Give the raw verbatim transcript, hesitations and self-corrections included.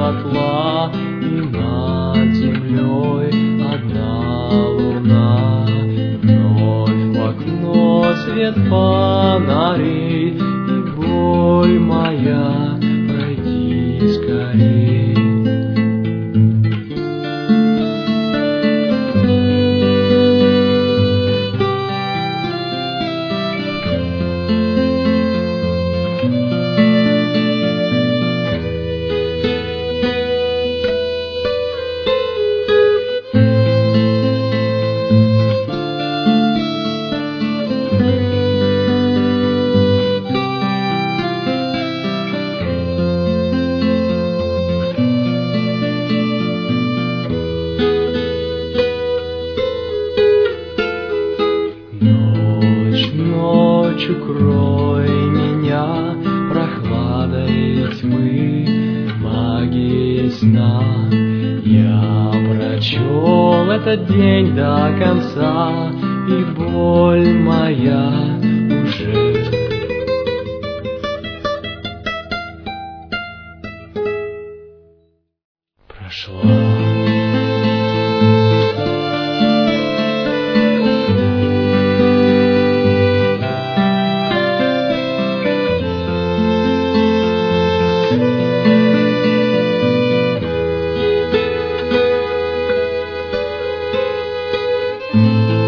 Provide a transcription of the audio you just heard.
дотла, и над землей одна луна. Вновь в окно свет фонарей, и боль моя, пройди скорей. Ночь, укрой меня прохладой тьмы, магией сна. Я прочел этот день до конца, и боль моя уже прошла. Thank you.